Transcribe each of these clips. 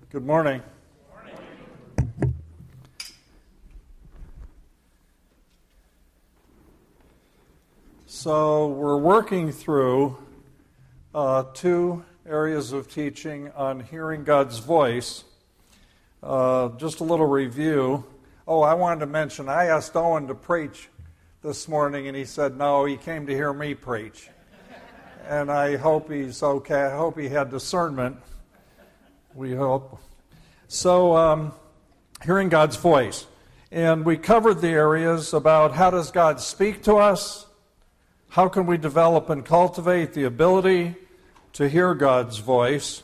Good morning. So we're working through two areas of teaching on hearing God's voice. Just a little review. I wanted to mention, I asked Owen to preach this morning, and he said no, he came to hear me preach. And I hope he's okay. I hope he had discernment. We hope. So, hearing God's voice. And we covered the areas about how does God speak to us, how can we develop and cultivate the ability to hear God's voice,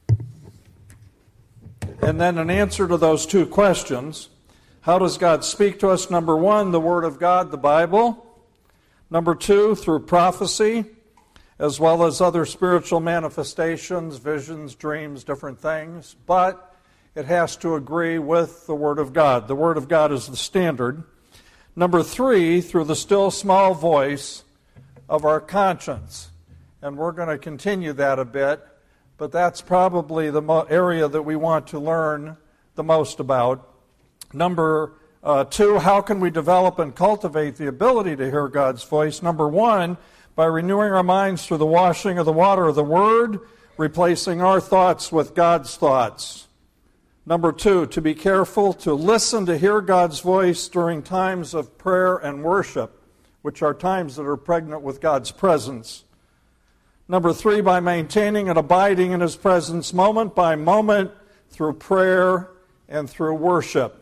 and then an answer to those two questions. How does God speak to us? Number one, the Word of God, the Bible. Number two, through prophecy, as well as other spiritual manifestations, visions, dreams, different things. But it has to agree with the Word of God. The Word of God is the standard. Number three, through the still small voice of our conscience. And we're going to continue that a bit, but that's probably the area that we want to learn the most about. Number two, how can we develop and cultivate the ability to hear God's voice? Number one, by renewing our minds through the washing of the water of the Word, replacing our thoughts with God's thoughts. Number two, to be careful to listen to hear God's voice during times of prayer and worship, which are times that are pregnant with God's presence. Number three, by maintaining and abiding in His presence moment by moment through prayer and through worship.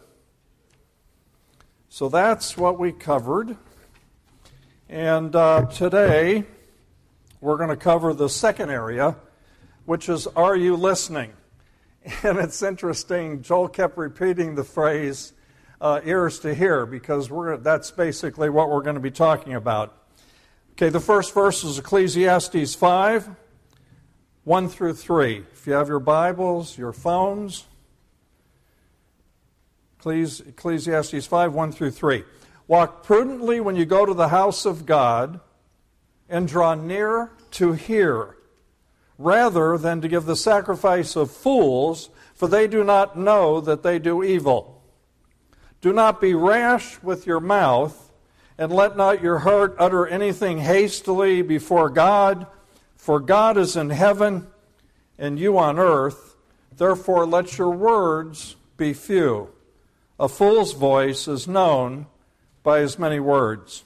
So that's what we covered. And today, we're going to cover the second area, which is, are you listening? And it's interesting, Joel kept repeating the phrase, ears to hear, because that's basically what we're going to be talking about. Okay, the first verse is Ecclesiastes 5, 1 through 3. If you have your Bibles, your phones, Ecclesiastes 5, 1 through 3. Walk prudently when you go to the house of God, and draw near to hear, rather than to give the sacrifice of fools, for they do not know that they do evil. Do not be rash with your mouth, and let not your heart utter anything hastily before God, for God is in heaven, and you on earth. Therefore let your words be few. A fool's voice is known by his many words.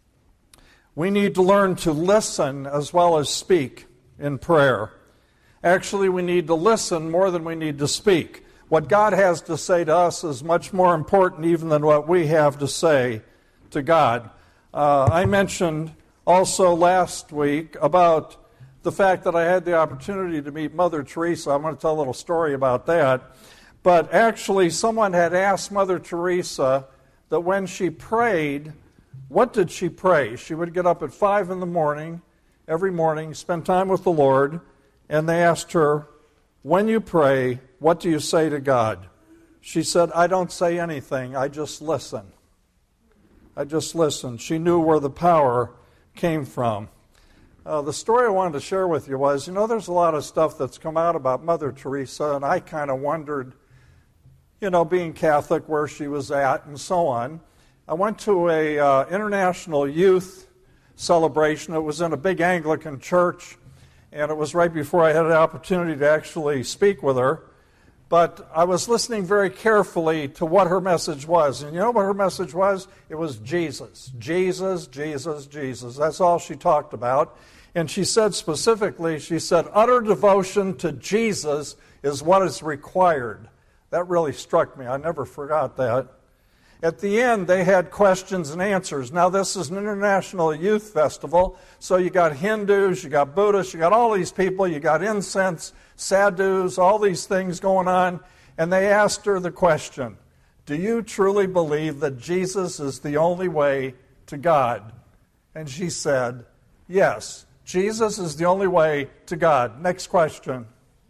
We need to learn to listen as well as speak in prayer. Actually, we need to listen more than we need to speak. What God has to say to us is much more important even than what we have to say to God. I mentioned also last week about the fact that I had the opportunity to meet Mother Teresa. I'm going to tell a little story about that. But actually, someone had asked Mother Teresa that when she prayed, what did she pray? She would get up at 5 in the morning, every morning, spend time with the Lord, and they asked her, when you pray, what do you say to God? She said, I don't say anything, I just listen. I just listen. She knew where the power came from. The story I wanted to share with you was, there's a lot of stuff that's come out about Mother Teresa, and I kind of wondered, being Catholic, where she was at and so on. I went to a international youth celebration. It was in a big Anglican church, and it was right before I had an opportunity to actually speak with her. But I was listening very carefully to what her message was. And you know what her message was? It was Jesus. Jesus, Jesus, Jesus. That's all she talked about. And she said specifically, utter devotion to Jesus is what is required. That really struck me. I never forgot that. At the end, they had questions and answers. Now, this is an international youth festival, so you got Hindus, you got Buddhists, you got all these people, you got incense, sadhus, all these things going on. And they asked her the question, do you truly believe that Jesus is the only way to God? And she said, yes, Jesus is the only way to God. Next question.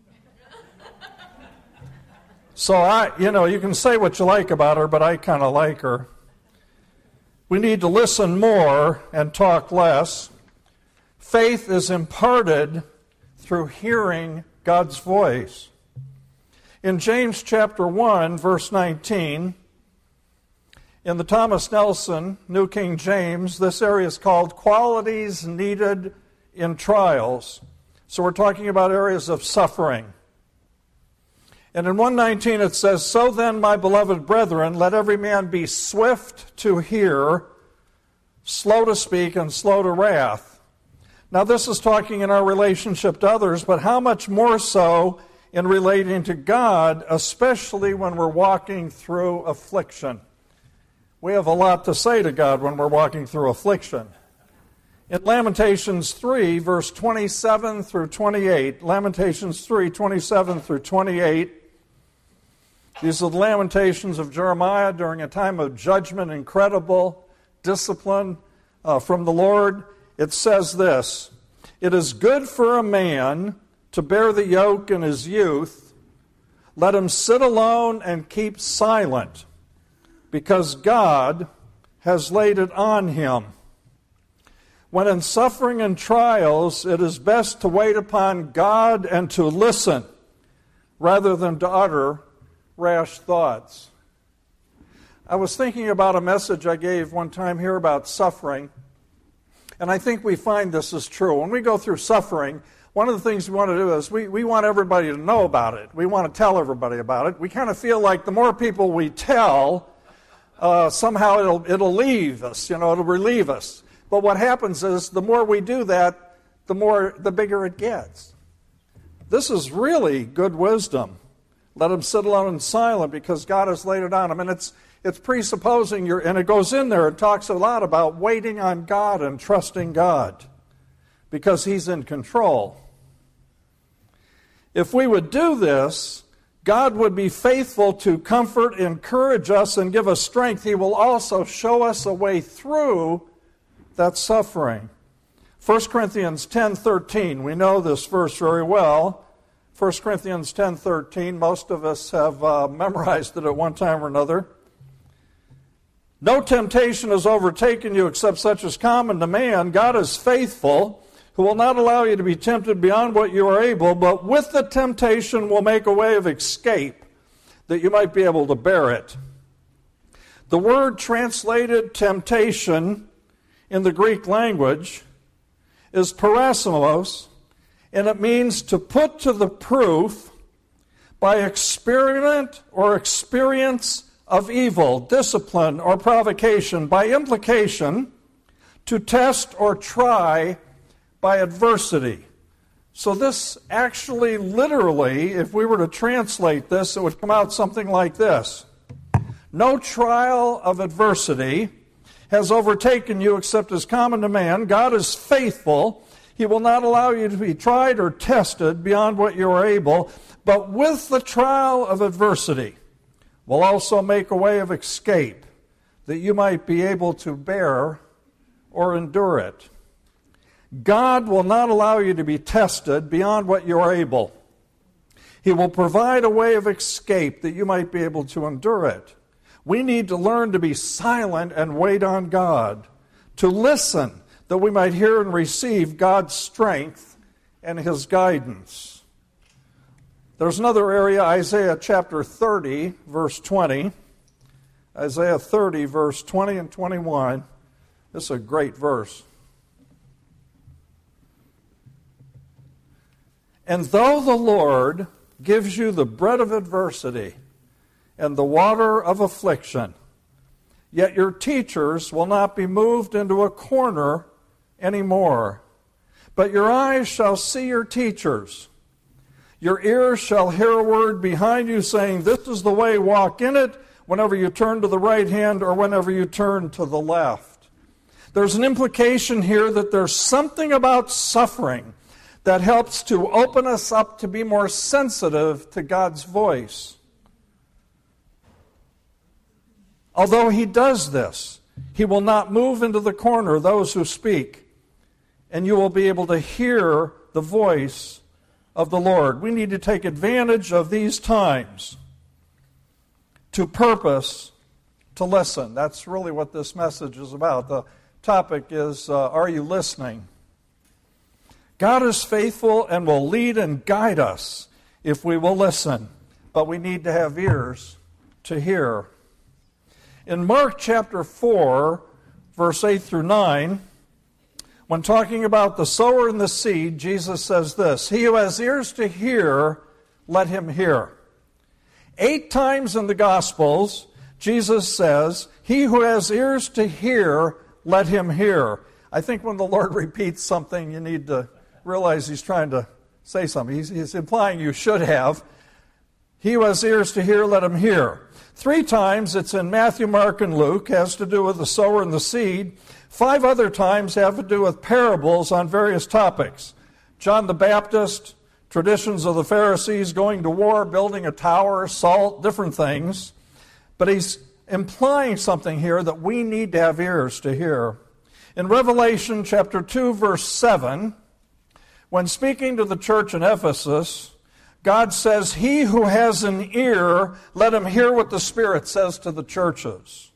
So you can say what you like about her, but I kind of like her. We need to listen more and talk less. Faith is imparted through hearing God's voice. In James chapter 1, verse 19, in the Thomas Nelson, New King James, this area is called qualities needed in trials. So we're talking about areas of suffering. And in 1:19 it says, "So then, my beloved brethren, let every man be swift to hear, slow to speak, and slow to wrath." Now this is talking in our relationship to others, but how much more so in relating to God, especially when we're walking through affliction. We have a lot to say to God when we're walking through affliction. In Lamentations 3, verse 27 through 28, Lamentations 3, 27 through 28, these are the lamentations of Jeremiah during a time of judgment, incredible discipline from the Lord. It says this, "It is good for a man to bear the yoke in his youth. Let him sit alone and keep silent, because God has laid it on him. When in suffering and trials, it is best to wait upon God and to listen, rather than to utter rash thoughts." I was thinking about a message I gave one time here about suffering, and I think we find this is true. When we go through suffering, one of the things we want to do is we want everybody to know about it. We want to tell everybody about it. We kind of feel like the more people we tell, somehow it'll leave us, it'll relieve us. But what happens is the more we do that, the bigger it gets. This is really good wisdom. Let him sit alone and silent because God has laid it on him. And it's presupposing and it goes in there, it talks a lot about waiting on God and trusting God because he's in control. If we would do this, God would be faithful to comfort, encourage us, and give us strength. He will also show us a way through that suffering. 1 Corinthians 10:13, we know this verse very well. 1 Corinthians 10:13, most of us have memorized it at one time or another. "No temptation has overtaken you except such as common to man. God is faithful, who will not allow you to be tempted beyond what you are able, but with the temptation will make a way of escape, that you might be able to bear it." The word translated temptation in the Greek language is parasmos, and it means to put to the proof by experiment or experience of evil, discipline, or provocation, by implication, to test or try by adversity. So this actually, literally, if we were to translate this, it would come out something like this. No trial of adversity has overtaken you except as common to man. God is faithful. He will not allow you to be tried or tested beyond what you are able, but with the trial of adversity will also make a way of escape, that you might be able to bear or endure it. God will not allow you to be tested beyond what you are able. He will provide a way of escape that you might be able to endure it. We need to learn to be silent and wait on God, to listen that we might hear and receive God's strength and his guidance. There's another area, Isaiah chapter 30, verse 20. Isaiah 30, verse 20 and 21. This is a great verse. "And though the Lord gives you the bread of adversity and the water of affliction, yet your teachers will not be moved into a corner anymore. But your eyes shall see your teachers. Your ears shall hear a word behind you saying, 'This is the way, walk in it,' whenever you turn to the right hand or whenever you turn to the left." There's an implication here that there's something about suffering that helps to open us up to be more sensitive to God's voice. Although he does this, he will not move into the corner those who speak, and you will be able to hear the voice of the Lord. We need to take advantage of these times to purpose to listen. That's really what this message is about. The topic is, are you listening? God is faithful and will lead and guide us if we will listen. but we need to have ears to hear. In Mark chapter 4, verse 8 through 9, when talking about the sower and the seed, Jesus says this, "He who has ears to hear, let him hear." 8 times in the Gospels, Jesus says, "He who has ears to hear, let him hear." I think when the Lord repeats something, you need to realize He's trying to say something. He's implying you should have. He who has ears to hear, let him hear. 3 times, it's in Matthew, Mark, and Luke, has to do with the sower and the seed. 5 other times have to do with parables on various topics. John the Baptist, traditions of the Pharisees, going to war, building a tower, salt, different things. But he's implying something here that we need to have ears to hear. In Revelation chapter 2, verse 7, when speaking to the church in Ephesus, God says, "He who has an ear, let him hear what the Spirit says to the churches."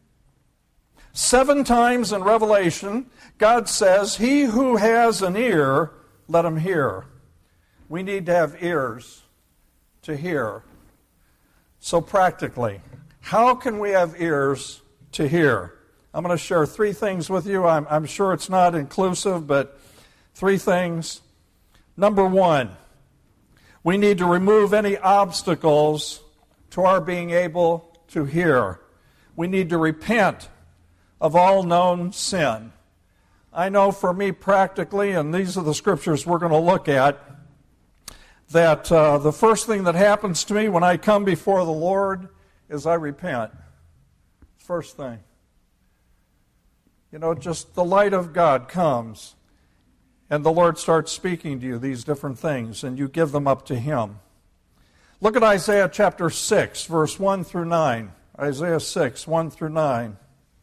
7 times in Revelation, God says, "He who has an ear, let him hear." We need to have ears to hear. So practically, how can we have ears to hear? I'm going to share 3 things with you. I'm sure it's not inclusive, but 3 things. Number 1, we need to remove any obstacles to our being able to hear. We need to repent of all known sin. I know for me practically, and these are the scriptures we're going to look at, that the first thing that happens to me when I come before the Lord is I repent. First thing. You know, just the light of God comes, and the Lord starts speaking to you these different things, and you give them up to Him. Look at Isaiah chapter 6, verse 1 through 9. Isaiah 6, 1 through 9.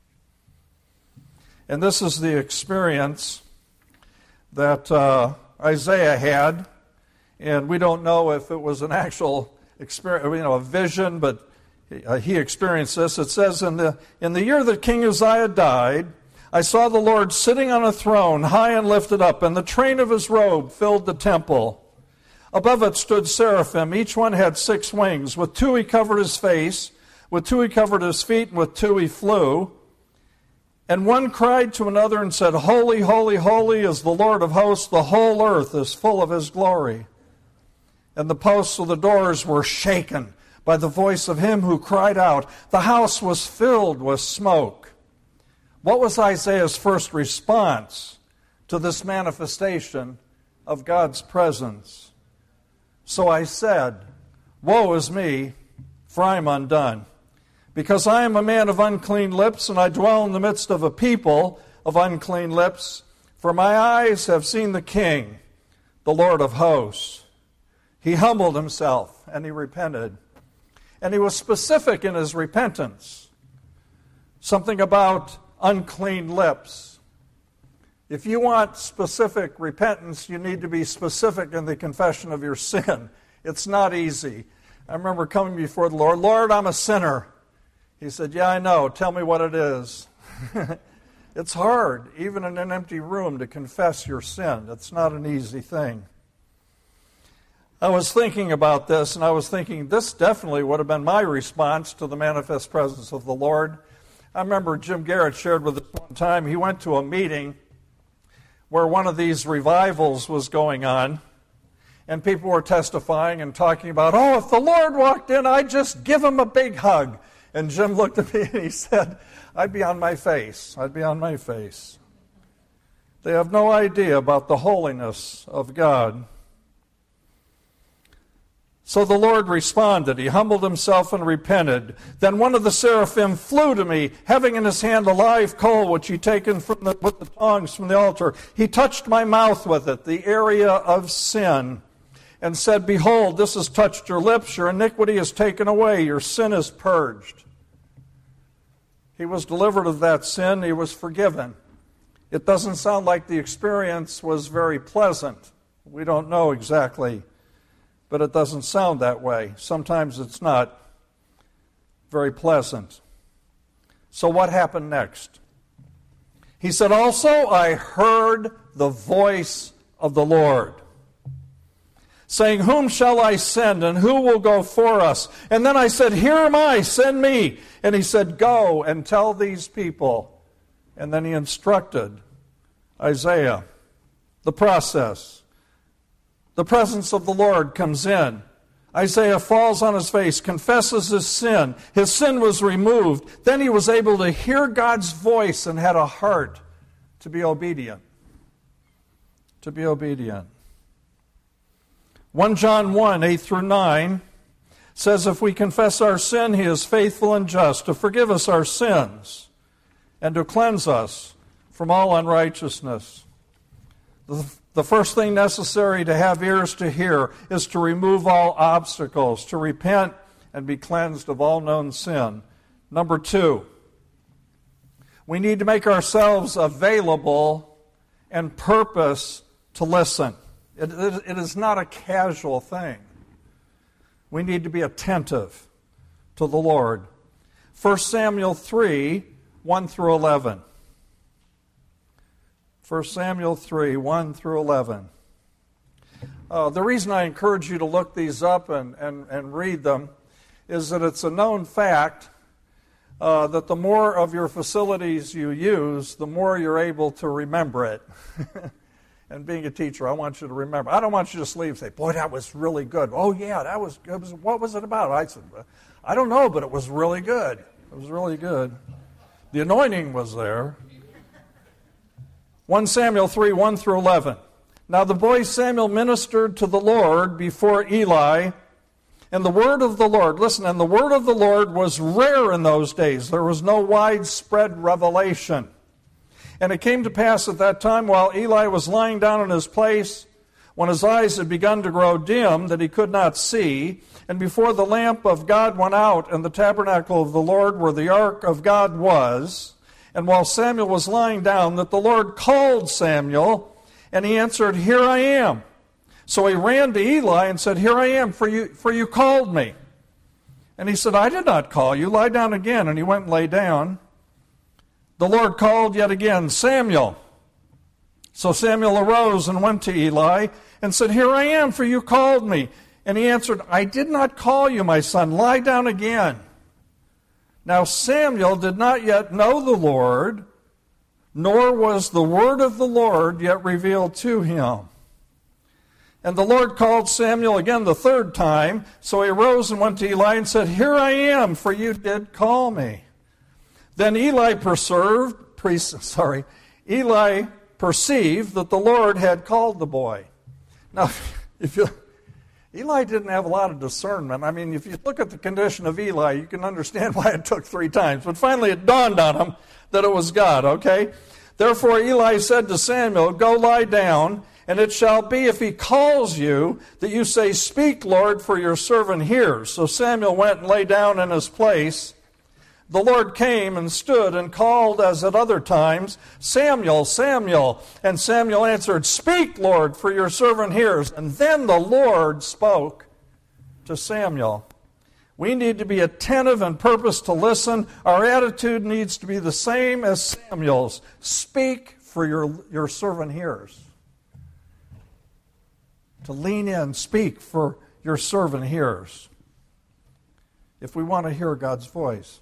And this is the experience that Isaiah had. And we don't know if it was an actual experience, a vision, but he experienced this. It says, in the year that King Uzziah died, I saw the Lord sitting on a throne, high and lifted up, and the train of His robe filled the temple. Above it stood seraphim. Each one had 6 wings. With 2 he covered his face, with 2 he covered his feet, and with 2 he flew. And one cried to another and said, "Holy, holy, holy is the Lord of hosts. The whole earth is full of His glory." And the posts of the doors were shaken by the voice of him who cried out. The house was filled with smoke. What was Isaiah's first response to this manifestation of God's presence? So I said, "Woe is me, for I am undone, because I am a man of unclean lips, and I dwell in the midst of a people of unclean lips. For my eyes have seen the King, the Lord of hosts." He humbled himself, and he repented. And he was specific in his repentance. Something about unclean lips. If you want specific repentance, you need to be specific in the confession of your sin. It's not easy. I remember coming before the Lord, "Lord, I'm a sinner." He said, "Yeah, I know. Tell me what it is." It's hard, even in an empty room, to confess your sin. It's not an easy thing. I was thinking about this, and I was thinking this definitely would have been my response to the manifest presence of the Lord. I remember Jim Garrett shared with us one time, he went to a meeting where one of these revivals was going on, and people were testifying and talking about, "Oh, if the Lord walked in, I'd just give Him a big hug." And Jim looked at me and he said, "I'd be on my face. I'd be on my face." They have no idea about the holiness of God. So the Lord responded. He humbled himself and repented. Then one of the seraphim flew to me, having in his hand a live coal, which he taken with the tongs from the altar. He touched my mouth with it, the area of sin, and said, "Behold, this has touched your lips. Your iniquity is taken away. Your sin is purged." He was delivered of that sin. He was forgiven. It doesn't sound like the experience was very pleasant. We don't know exactly, but it doesn't sound that way. Sometimes it's not very pleasant. So what happened next? He said, "Also I heard the voice of the Lord." saying, "Whom shall I send, and who will go for us?" And then I said, "Here am I, send me." And he said, "Go and tell these people." And then he instructed Isaiah. The process. The presence of the Lord comes in. Isaiah falls on his face, confesses his sin. His sin was removed. Then he was able to hear God's voice and had a heart to be obedient. To be obedient. 1 John 1, 8 through 9 says, "If we confess our sin, he is faithful and just to forgive us our sins and to cleanse us from all unrighteousness." The first thing necessary to have ears to hear is to remove all obstacles, to repent and be cleansed of all known sin. Number 2, we need to make ourselves available and purpose to listen. It is not a casual thing. We need to be attentive to the Lord. 1 Samuel 3, 1 through 11. 1 Samuel 3, 1 through 11. The reason I encourage you to look these up and read them is that it's a known fact that the more of your facilities you use, the more you're able to remember it. And being a teacher, I want you to remember. I don't want you to just leave and say, "Boy, that was really good." "Oh, yeah, that was good. What was it about?" I said, "I don't know, but it was really good. It was really good." The anointing was there. 1 Samuel 3, 1 through 11. "Now the boy Samuel ministered to the Lord before Eli, and the word of the Lord," listen, "and the word of the Lord was rare in those days. There was no widespread revelation. And it came to pass at that time, while Eli was lying down in his place, when his eyes had begun to grow dim, that he could not see, and before the lamp of God went out, and the tabernacle of the Lord where the ark of God was, and while Samuel was lying down, that the Lord called Samuel, and he answered, 'Here I am.' So he ran to Eli and said, 'Here I am, for you called me.' And he said, 'I did not call you. Lie down again.' And he went and lay down. The Lord called yet again, 'Samuel.' So Samuel arose and went to Eli and said, 'Here I am, for you called me.' And he answered, 'I did not call you, my son. Lie down again.' Now Samuel did not yet know the Lord, nor was the word of the Lord yet revealed to him. And the Lord called Samuel again the third time. So he arose and went to Eli and said, 'Here I am, for you did call me.' Then Eli perceived that the Lord had called the boy." Now, Eli didn't have a lot of discernment. I mean, if you look at the condition of Eli, you can understand why it took 3 times. But finally it dawned on him that it was God, okay? "Therefore Eli said to Samuel, 'Go lie down, and it shall be if he calls you, that you say, Speak, Lord, for your servant hears.' So Samuel went and lay down in his place. The Lord came and stood and called as at other times, 'Samuel, Samuel.' And Samuel answered, 'Speak, Lord, for your servant hears.' And then the Lord spoke to Samuel." We need to be attentive and purpose to listen. Our attitude needs to be the same as Samuel's. Speak, for your servant hears. To lean in, speak, for your servant hears. If we want to hear God's voice.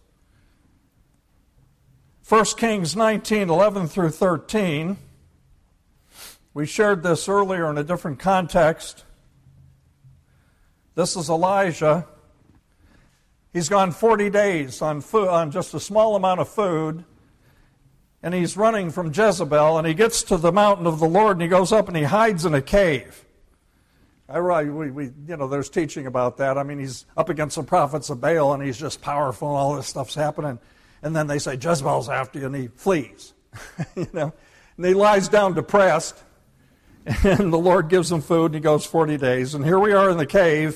1 Kings 19, 11 through 13. We shared this earlier in a different context. This is Elijah. He's gone 40 days on just a small amount of food, and he's running from Jezebel, and he gets to the mountain of the Lord, and he goes up and he hides in a cave. There's teaching about that. I mean, he's up against the prophets of Baal, and he's just powerful, and all this stuff's happening. And then they say, Jezebel's after you, and he flees. And he lies down depressed, and the Lord gives him food, and he goes 40 days. And here we are in the cave.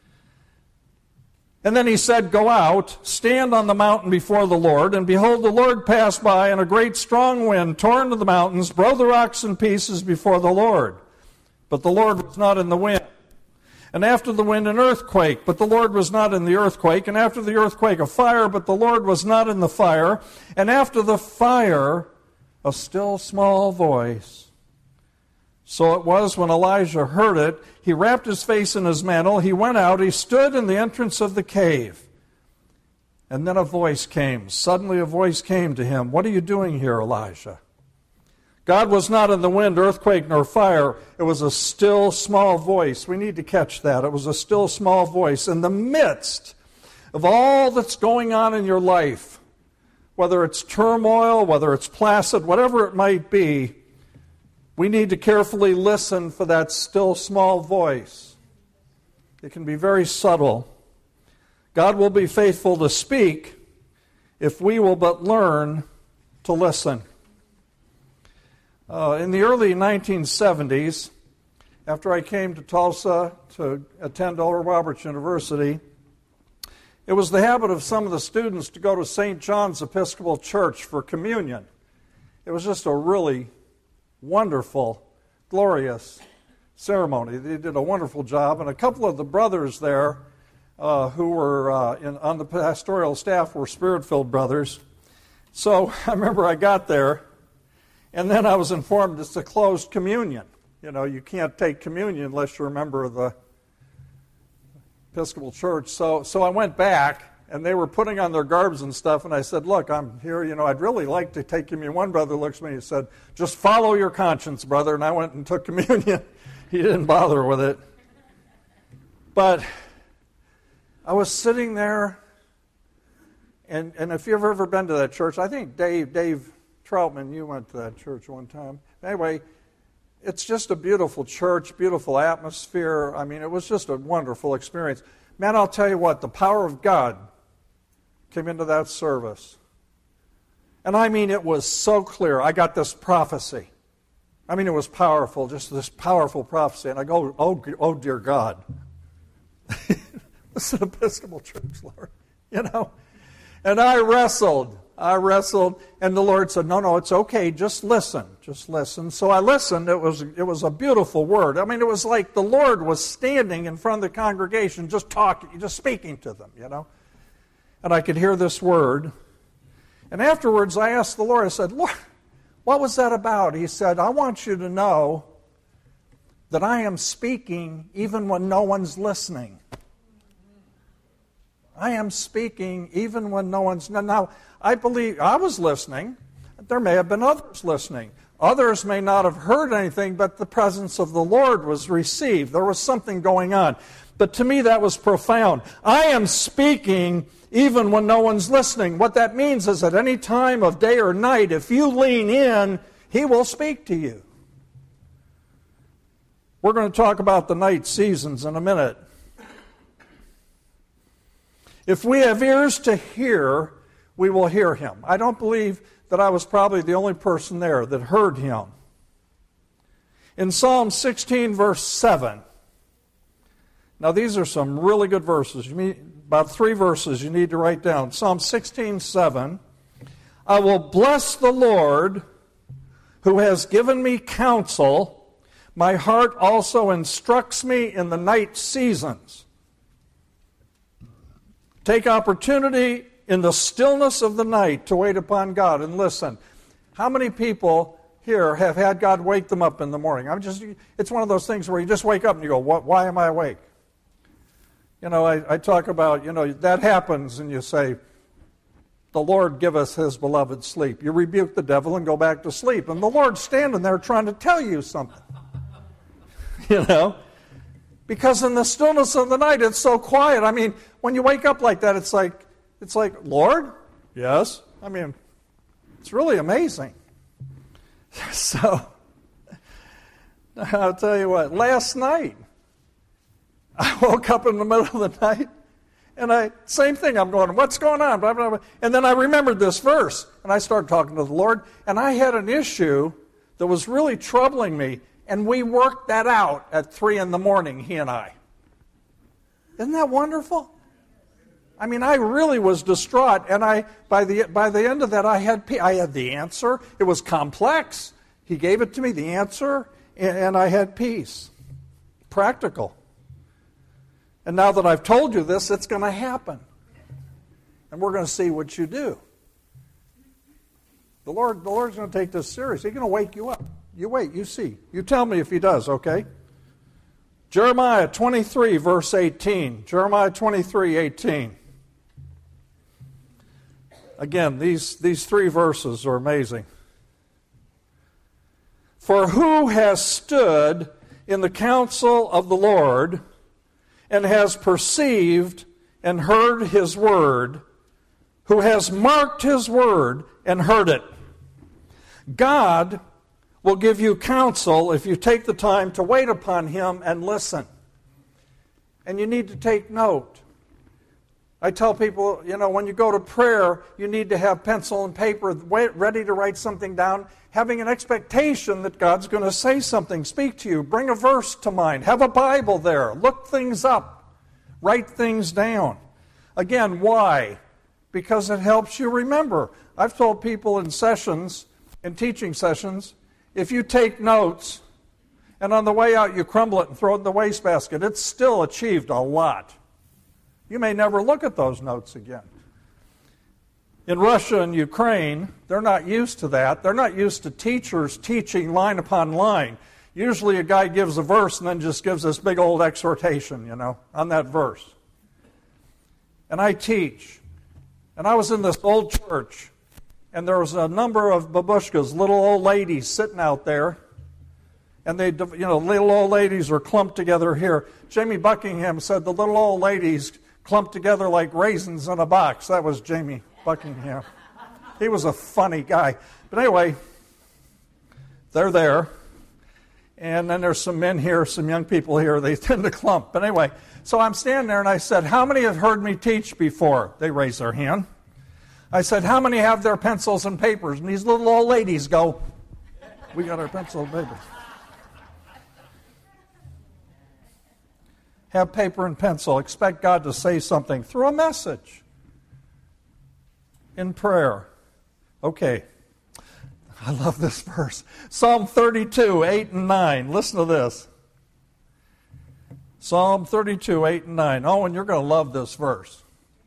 And then he said, "Go out, stand on the mountain before the Lord." And behold, the Lord passed by, and a great strong wind tore into the mountains, broke the rocks in pieces before the Lord. But the Lord was not in the wind. And after the wind, an earthquake, but the Lord was not in the earthquake. And after the earthquake, a fire, but the Lord was not in the fire. And after the fire, a still small voice. So it was when Elijah heard it, he wrapped his face in his mantle, he went out, he stood in the entrance of the cave. And then a voice came. Suddenly a voice came to him. What are you doing here, Elijah? God was not in the wind, earthquake, nor fire. It was a still, small voice. We need to catch that. It was a still, small voice. In the midst of all that's going on in your life, whether it's turmoil, whether it's placid, whatever it might be, we need to carefully listen for that still, small voice. It can be very subtle. God will be faithful to speak if we will but learn to listen. In the early 1970s, after I came to Tulsa to attend Oral Roberts University, it was the habit of some of the students to go to St. John's Episcopal Church for communion. It was just a really wonderful, glorious ceremony. They did a wonderful job, and a couple of the brothers there who were on the pastoral staff were Spirit-filled brothers. So I remember I got there, and then I was informed it's a closed communion. You know, you can't take communion unless you're a member of the Episcopal Church. So I went back, and they were putting on their garbs and stuff, and I said, look, I'm here, I'd really like to take communion. One brother looks at me and said, just follow your conscience, brother, and I went and took communion. He didn't bother with it. But I was sitting there, and if you've ever been to that church, I think Dave Troutman, you went to that church one time. Anyway, it's just a beautiful church, beautiful atmosphere. I mean, it was just a wonderful experience. Man, I'll tell you what, the power of God came into that service. And I mean, it was so clear. I got this prophecy. I mean, it was powerful, just this powerful prophecy. And I go, oh dear God. This is an Episcopal church, Lord. And I wrestled, and the Lord said, no, it's okay, just listen. So I listened. It was a beautiful word. I mean, it was like the Lord was standing in front of the congregation, just talking, just speaking to them, And I could hear this word. And afterwards, I asked the Lord, I said, Lord, what was that about? He said, I want you to know that I am speaking even when no one's listening. I am speaking even when no one's... Now, I believe I was listening. There may have been others listening. Others may not have heard anything, but the presence of the Lord was received. There was something going on. But to me, that was profound. I am speaking even when no one's listening. What that means is at any time of day or night, if you lean in, He will speak to you. We're going to talk about the night seasons in a minute. If we have ears to hear, we will hear Him. I don't believe that I was probably the only person there that heard Him. In Psalm 16, verse 7, now these are some really good verses. About 3 verses you need to write down. Psalm 16, 7, I will bless the Lord who has given me counsel. My heart also instructs me in the night seasons. Take opportunity in the stillness of the night to wait upon God and listen. How many people here have had God wake them up in the morning? It's one of those things where you just wake up and you go, why am I awake? I talk about, that happens and you say, the Lord give us His beloved sleep. You rebuke the devil and go back to sleep. And the Lord's standing there trying to tell you something. Because in the stillness of the night, it's so quiet. I mean, when you wake up like that, it's like, Lord? Yes? I mean, it's really amazing. So, I'll tell you what, last night, I woke up in the middle of the night, and same thing, I'm going, what's going on? Blah, blah, blah. And then I remembered this verse, and I started talking to the Lord, and I had an issue that was really troubling me. And we worked that out at 3 in the morning, he and I. Isn't that wonderful? I mean, I really was distraught, and by the end of that, I had the answer. It was complex. He gave it to me, the answer, and I had peace. Practical. And now that I've told you this, it's going to happen. And we're going to see what you do. The Lord's going to take this serious. He's going to wake you up. You wait, you see. You tell me if he does, okay? Jeremiah 23, verse 18. Jeremiah 23, 18. Again, these three verses are amazing. For who has stood in the counsel of the Lord and has perceived and heard his word, who has marked his word and heard it? God will give you counsel if you take the time to wait upon him and listen. And you need to take note. I tell people, when you go to prayer, you need to have pencil and paper ready to write something down, having an expectation that God's going to say something, speak to you, bring a verse to mind, have a Bible there, look things up, write things down. Again, why? Because it helps you remember. I've told people in sessions, in teaching sessions, if you take notes and on the way out you crumble it and throw it in the wastebasket, it's still achieved a lot. You may never look at those notes again. In Russia and Ukraine, they're not used to that. They're not used to teachers teaching line upon line. Usually a guy gives a verse and then just gives this big old exhortation, on that verse. And I teach. And I was in this old church, and there was a number of babushkas, little old ladies sitting out there. And they, little old ladies are clumped together here. Jamie Buckingham said the little old ladies clumped together like raisins in a box. That was Jamie Buckingham. He was a funny guy. But anyway, they're there. And then there's some men here, some young people here. They tend to clump. But anyway, so I'm standing there and I said, how many have heard me teach before? They raised their hand. I said, how many have their pencils and papers? And these little old ladies go, we got our pencil and paper. Have paper and pencil. Expect God to say something through a message. In prayer. Okay. I love this verse. Psalm 32, 8 and 9. Listen to this. Psalm 32, 8 and 9. Oh, and you're going to love this verse.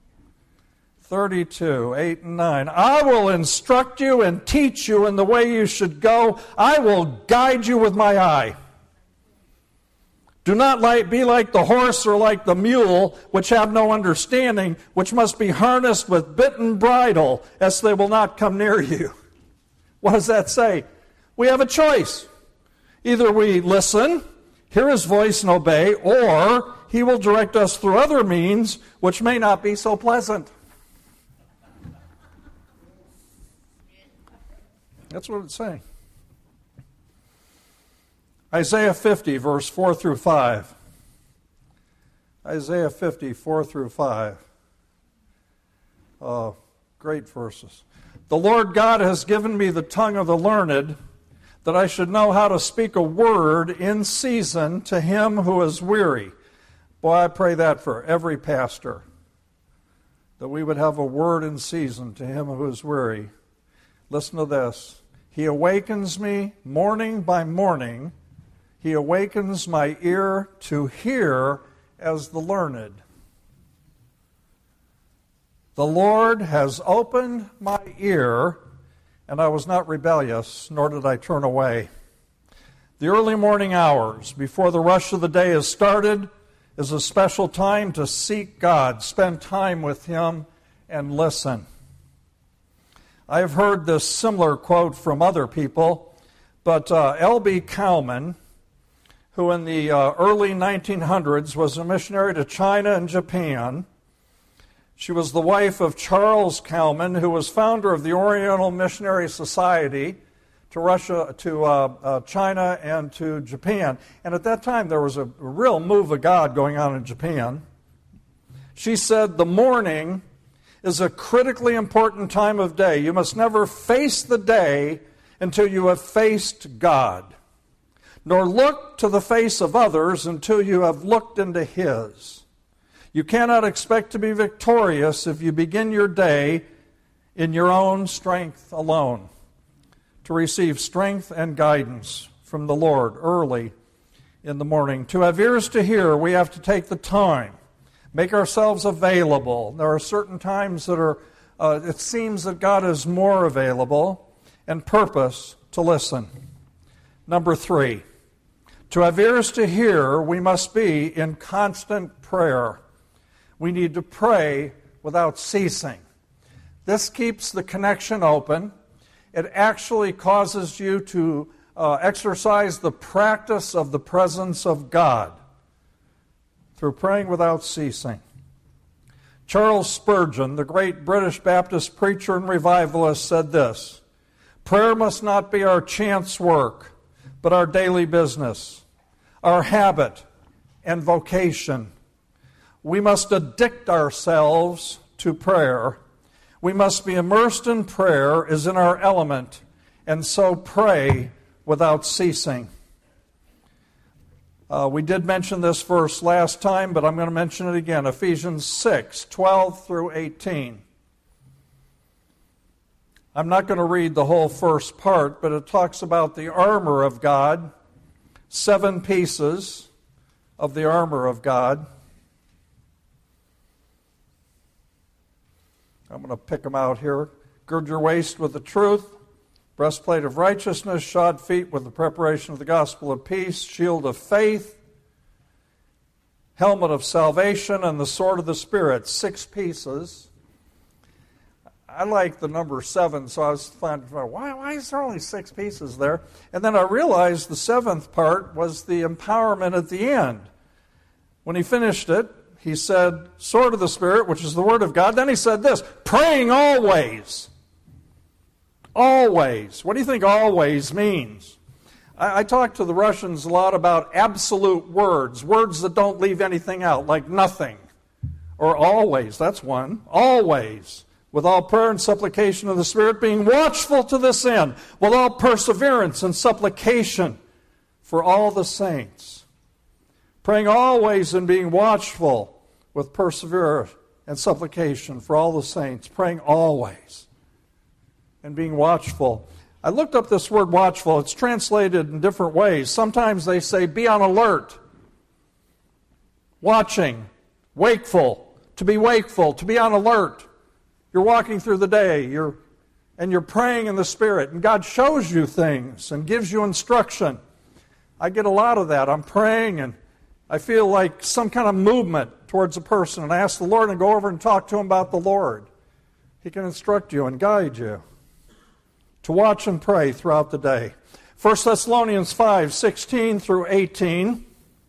32, 8 and 9. I will instruct you and teach you in the way you should go. I will guide you with my eye. Do not be like the horse or like the mule, which have no understanding, which must be harnessed with bit and bridle, else they will not come near you. What does that say? We have a choice. Either we listen, hear his voice and obey, or he will direct us through other means which may not be so pleasant. That's what it's saying. Isaiah 50, verse 4 through 5. Isaiah 50, 4 through 5. Oh, great verses. The Lord God has given me the tongue of the learned, that I should know how to speak a word in season to him who is weary. Boy, I pray that for every pastor, that we would have a word in season to him who is weary. Listen to this. He awakens me morning by morning. He awakens my ear to hear as the learned. The Lord has opened my ear, and I was not rebellious, nor did I turn away. The early morning hours, before the rush of the day has started, is a special time to seek God, spend time with Him, and listen. I have heard this similar quote from other people, but L.B. Cowman, who in the early 1900s was a missionary to China and Japan. She was the wife of Charles Cowman, who was founder of the Oriental Missionary Society to Russia, to China, and to Japan. And at that time, there was a real move of God going on in Japan. She said, the morning is a critically important time of day. You must never face the day until you have faced God, nor look to the face of others until you have looked into His. You cannot expect to be victorious if you begin your day in your own strength alone. To receive strength and guidance from the Lord early in the morning. To have ears to hear, we have to take the time, make ourselves available. There are certain times that it seems that God is more available, and purpose to listen. Number 3, to have ears to hear, we must be in constant prayer. We need to pray without ceasing. This keeps the connection open. It actually causes you to exercise the practice of the presence of God through praying without ceasing. Charles Spurgeon, the great British Baptist preacher and revivalist, said this: prayer must not be our chance work, but our daily business, our habit and vocation. We must addict ourselves to prayer. We must be immersed in prayer as in our element, and so pray without ceasing. We did mention this verse last time, but I'm going to mention it again. Ephesians 6:12 through 18. I'm not going to read the whole first part, but it talks about the armor of God, 7 pieces of the armor of God. I'm going to pick them out here. Gird your waist with the truth, breastplate of righteousness, shod feet with the preparation of the gospel of peace, shield of faith, helmet of salvation, and the sword of the Spirit. 6 pieces. I like the number 7, so I was finding, why is there only 6 pieces there? And then I realized the 7th part was the empowerment at the end. When he finished it, he said, sword of the Spirit, which is the Word of God. Then he said this, praying always. Always. What do you think always means? I talk to the Russians a lot about absolute words, words that don't leave anything out, like nothing. Or always, that's one. Always. With all prayer and supplication of the Spirit, being watchful to this end, with all perseverance and supplication for all the saints. Praying always and being watchful with perseverance and supplication for all the saints. Praying always and being watchful. I looked up this word watchful. It's translated in different ways. Sometimes they say be on alert, watching, wakeful, to be on alert. You're walking through the day, you're praying in the Spirit, and God shows you things and gives you instruction. I get a lot of that. I'm praying, and I feel like some kind of movement towards a person, and I ask the Lord and go over and talk to him about the Lord. He can instruct you and guide you to watch and pray throughout the day. 1 Thessalonians 5:16 through 18.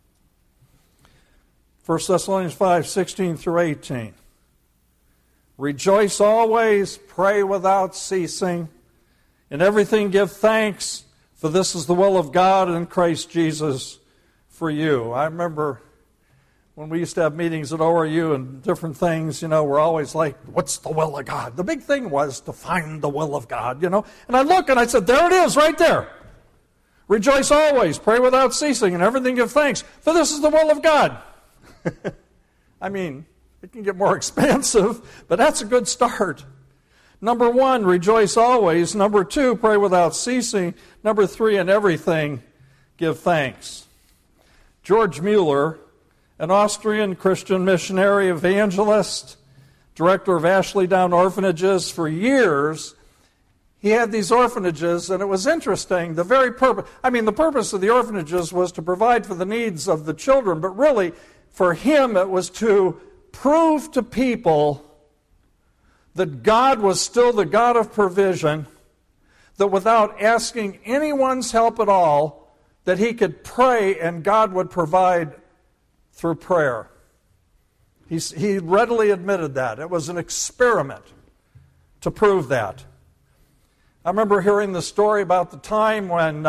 1 Thessalonians 5:16 through 18. Rejoice always, pray without ceasing. In everything give thanks, for this is the will of God in Christ Jesus for you. I remember when we used to have meetings at ORU and different things, we're always like, what's the will of God? The big thing was to find the will of God, And I look and I said, there it is, right there. Rejoice always, pray without ceasing, and everything give thanks, for this is the will of God. I mean, it can get more expansive, but that's a good start. Number 1, rejoice always. Number 2, pray without ceasing. Number 3, in everything, give thanks. George Mueller, an Austrian Christian missionary, evangelist, director of Ashley Down orphanages for years, he had these orphanages, and it was interesting. The purpose of the orphanages was to provide for the needs of the children, but really, for him, it was to prove to people that God was still the God of provision, that without asking anyone's help at all, that he could pray and God would provide through prayer. He readily admitted that. It was an experiment to prove that. I remember hearing the story about the time when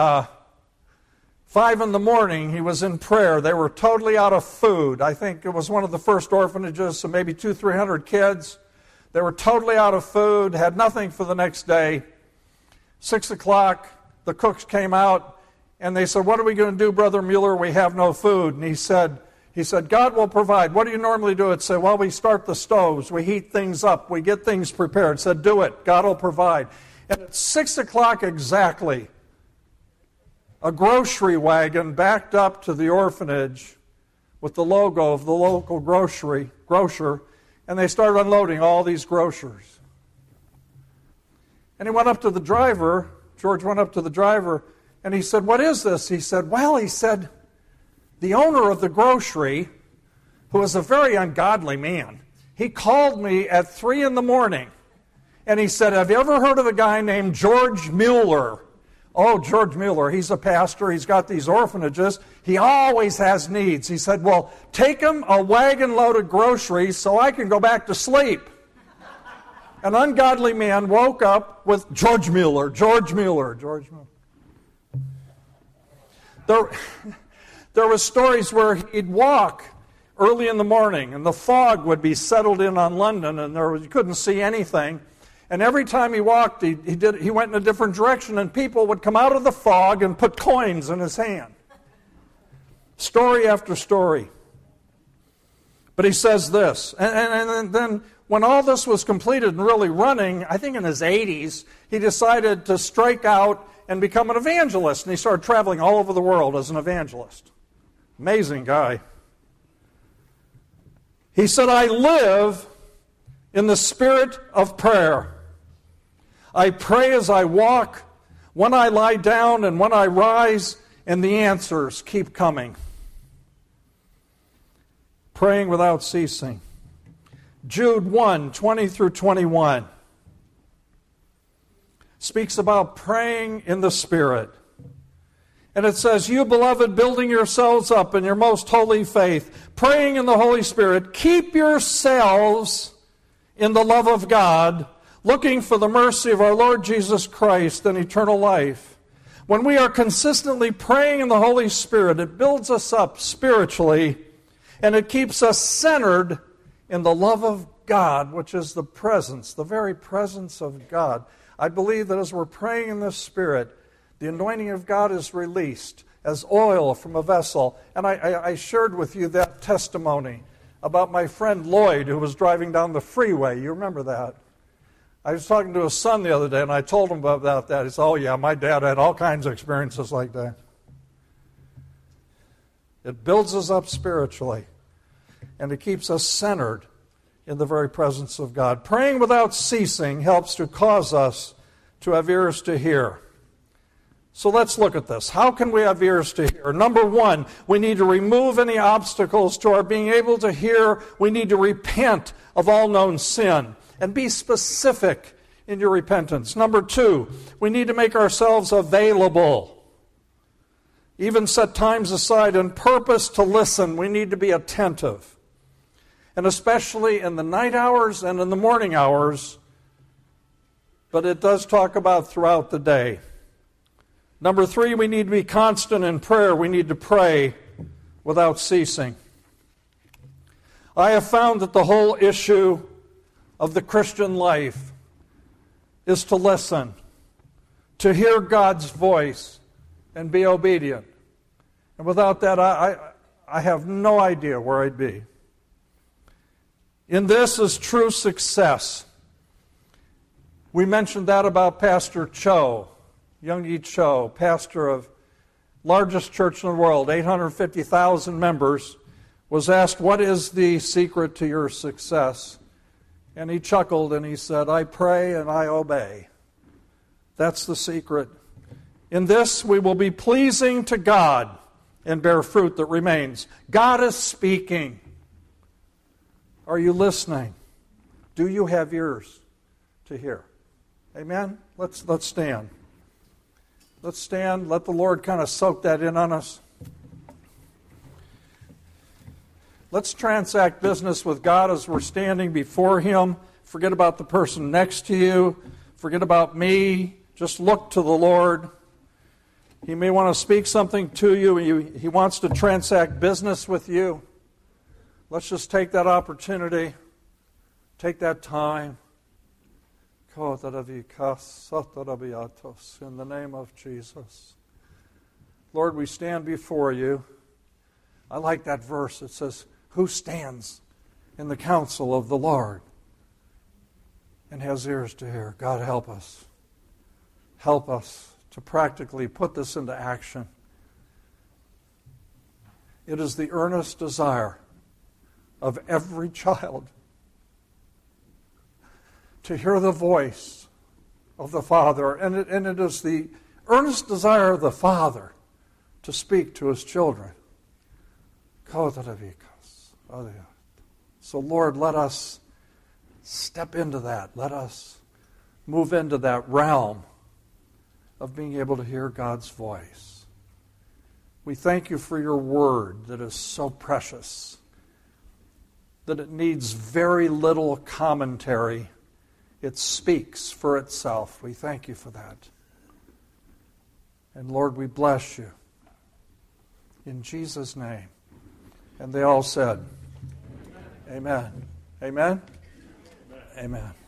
5 a.m, he was in prayer. They were totally out of food. I think it was one of the first orphanages, so maybe 200-300 kids. They were totally out of food, had nothing for the next day. 6 o'clock, the cooks came out, and they said, what are we going to do, Brother Mueller? We have no food. And he said, God will provide. What do you normally do? It said, well, we start the stoves. We heat things up. We get things prepared. It said, do it. God will provide. And at 6 o'clock exactly, a grocery wagon backed up to the orphanage with the logo of the local grocer, and they started unloading all these groceries. And he went up to the driver, George went up to the driver, And he said, "What is this?" He said, "Well," he said, "the owner of the grocery, who was a very ungodly man, he called me at 3 a.m, and he said, 'Have you ever heard of a guy named George Mueller?' Oh, George Mueller, he's a pastor. He's got these orphanages. He always has needs." He said, "Well, take him a wagon load of groceries so I can go back to sleep." An ungodly man woke up with George Mueller, George Mueller, George Mueller. There were stories where he'd walk early in the morning, and the fog would be settled in on London, and you couldn't see anything. And every time he walked, he went in a different direction, and people would come out of the fog and put coins in his hand. Story after story. But he says this, and then when all this was completed and really running, I think in his 80s, he decided to strike out and become an evangelist, and he started traveling all over the world as an evangelist. Amazing guy. He said, "I live in the spirit of prayer. I pray as I walk, when I lie down and when I rise, and the answers keep coming." Praying without ceasing. Jude 1, 20 through 21 speaks about praying in the Spirit. And it says, "You, beloved, building yourselves up in your most holy faith, praying in the Holy Spirit, keep yourselves in the love of God, looking for the mercy of our Lord Jesus Christ and eternal life." When we are consistently praying in the Holy Spirit, it builds us up spiritually, and it keeps us centered in the love of God, which is the presence, the very presence of God. I believe that as we're praying in the Spirit, the anointing of God is released as oil from a vessel. And I shared with you that testimony about my friend Lloyd, who was driving down the freeway. You remember that? I was talking to his son the other day, and I told him about that. He said, "Oh, yeah, my dad had all kinds of experiences like that." It builds us up spiritually, and it keeps us centered in the very presence of God. Praying without ceasing helps to cause us to have ears to hear. So let's look at this. How can we have ears to hear? Number one, we need to remove any obstacles to our being able to hear. We need to repent of all known sin and be specific in your repentance. Number two, we need to make ourselves available. Even set times aside and purpose to listen. We need to be attentive. And especially in the night hours and in the morning hours, but it does talk about throughout the day. Number three, we need to be constant in prayer. We need to pray without ceasing. I have found that the whole issue of the Christian life is to listen, to hear God's voice, and be obedient. And without that, I have no idea where I'd be. In this is true success. We mentioned that about Pastor Cho, Youngie Cho, pastor of largest church in the world, 850,000 members, was asked, "What is the secret to your success?" And he chuckled and he said, "I pray and I obey." That's the secret. In this we will be pleasing to God and bear fruit that remains. God is speaking. Are you listening? Do you have ears to hear? Amen? Let's stand. Let's stand. Let the Lord kind of soak that in on us. Let's transact business with God as we're standing before Him. Forget about the person next to you. Forget about me. Just look to the Lord. He may want to speak something to you. He wants to transact business with you. Let's just take that opportunity. Take that time. In the name of Jesus. Lord, we stand before you. I like that verse. It says, "Who stands in the counsel of the Lord and has ears to hear?" God, help us. Help us to practically put this into action. It is the earnest desire of every child to hear the voice of the Father. And it is the earnest desire of the Father to speak to His children. So, Lord, let us step into that. Let us move into that realm of being able to hear God's voice. We thank you for your word that is so precious, that it needs very little commentary. It speaks for itself. We thank you for that. And Lord, we bless you. In Jesus' name. And they all said, Amen. Amen? Amen. Amen.